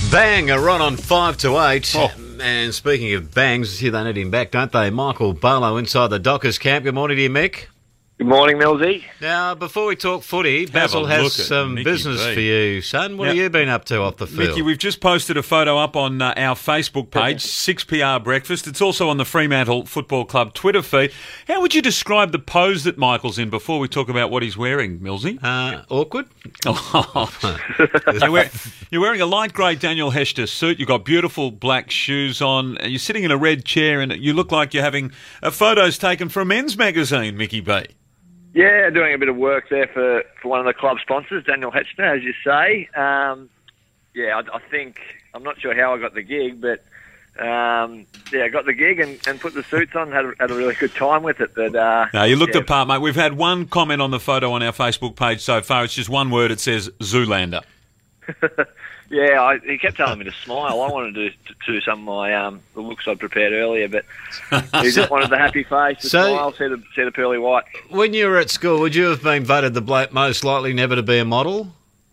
Bang, a run on 5 to 8. Oh. And speaking of bangs, here they need him back, don't they? Michael Barlow inside the Dockers camp. Good morning to you, Mick. Good morning, Millsy. Now, before we talk footy, Basil a has look at some Mickey business B. for you, son. What Yep. have you been up to off the field? Mickey, we've just posted a photo up on our Facebook page, 6PR Breakfast. It's also on the Fremantle Football Club Twitter feed. How would you describe the pose that Michael's in before we talk about what he's wearing, Millsy? Awkward? You're wearing a light grey Daniel Hester suit. You've got beautiful black shoes on. And you're sitting in a red chair and you look like you're having photos taken for a men's magazine, Mickey B. Yeah, doing a bit of work there for one of the club sponsors, Daniel Hetchner, as you say. I think, I'm not sure how I got the gig, but I got the gig and put the suits on, had a really good time with it. But No, you looked the part, mate. We've had one comment on the photo on our Facebook page so far. It's just one word. It says Zoolander. He kept telling me to smile. I wanted to do some of my the looks I'd prepared earlier, but he just wanted the happy face, the smile, see the pearly white. When you were at school, would you have been voted the bloke most likely never to be a model?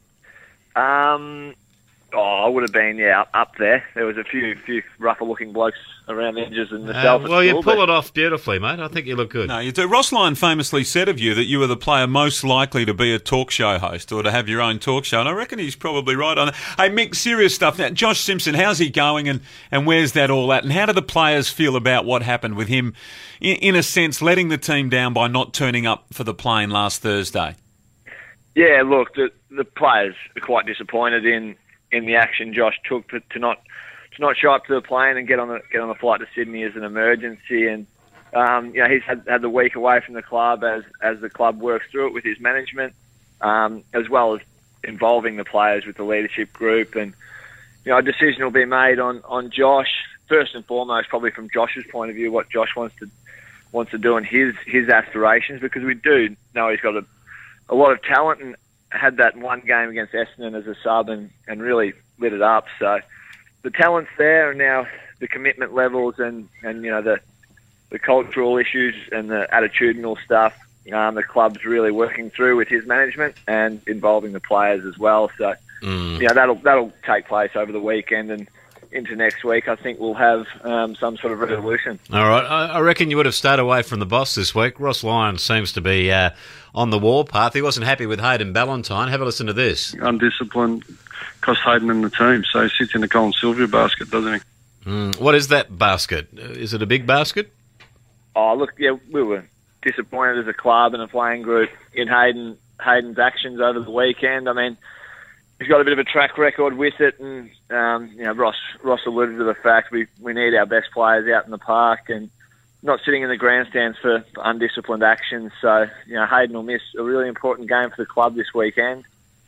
I would have been, up there. There was a few rougher-looking blokes around the edges than myself at well, school, you pull it off beautifully, mate. I think you look good. No, you do. Ross Lyon famously said of you that you were the player most likely to be a talk show host or to have your own talk show, and I reckon he's probably right on that. Hey, Mick, serious stuff. Now, Josh Simpson, how's he going and where's that all at? And how do the players feel about what happened with him, in a sense, letting the team down by not turning up for the plane last Thursday? Yeah, look, the players are quite disappointed in the action Josh took to not show up to the plane and get on the flight to Sydney as an emergency. And he's had the week away from the club as the club works through it with his management, as well as involving the players with the leadership group. And a decision will be made on Josh first and foremost, probably from Josh's point of view, what Josh wants to do and his aspirations, because we do know he's got a lot of talent and had that one game against Essendon as a sub and really lit it up. So the talent's there, and now the commitment levels and the cultural issues and the attitudinal stuff, the club's really working through with his management and involving the players as well. So that'll take place over the weekend and into next week. I think we'll have some sort of resolution. All right. I reckon you would have stayed away from the boss this week. Ross Lyon seems to be on the warpath. He wasn't happy with Hayden Ballantyne. Have a listen to this. Undisciplined, cost Hayden in the team, so he sits in the Colin Sylvia basket, doesn't he? What is that basket? Is it a big basket? Oh, look, yeah, we were disappointed as a club and a playing group in Hayden's actions over the weekend. I mean, he's got a bit of a track record with it, and Ross alluded to the fact we need our best players out in the park and not sitting in the grandstands for undisciplined actions. So Hayden will miss a really important game for the club this weekend,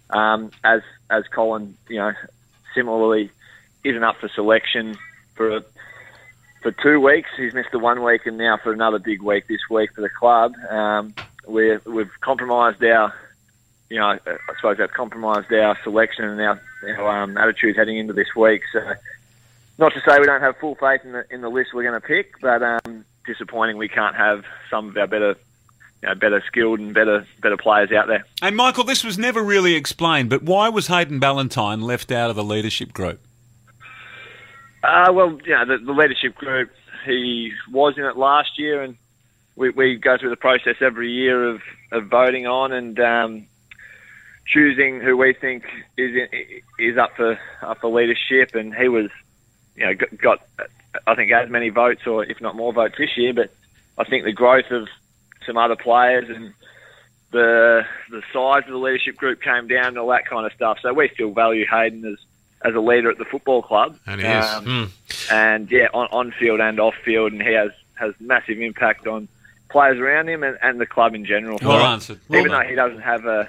as Colin similarly isn't up for selection for 2 weeks. He's missed the 1 week, and now for another big week this week for the club. We've compromised our. I suppose that's compromised our selection and our attitude heading into this week. So, not to say we don't have full faith in the list we're going to pick, but disappointing we can't have some of our better skilled and better players out there. Hey, Michael, this was never really explained, but why was Hayden Ballantyne left out of the leadership group? The leadership group, he was in it last year, and we go through the process every year of voting on and choosing who we think is up for leadership, and he was, got I think as many votes, or if not more votes this year. But I think the growth of some other players and the size of the leadership group came down and all that kind of stuff. So we still value Hayden as a leader at the football club, and he is, and on field and off field, and he has massive impact on players around him and the club in general. Well answered. Even though he doesn't have a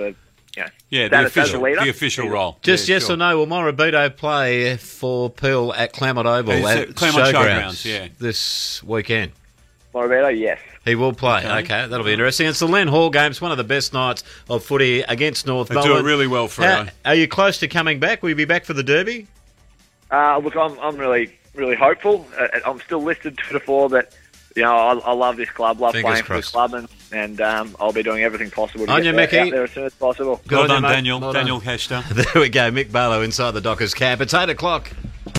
the official role. Just yes or no, will Morabito play for Peel at Claremont Oval at Claremont Showgrounds this weekend? Morabito, yes. He will play. Okay, that'll be interesting. It's the Len Hall Games, one of the best nights of footy against North Melbourne. They do it really well, Fredo. Are you close to coming back? Will you be back for the Derby? Look, I'm really, really hopeful. I'm still listed 2 to 4, but I love this club, love Fingers playing crossed. for the club, and I'll be doing everything possible to On get you, out Mickey. there as soon as possible. Good Well on you, done, mate. Daniel. Well done. Daniel Hester. There we go. Mick Barlow inside the Dockers camp. It's 8 o'clock.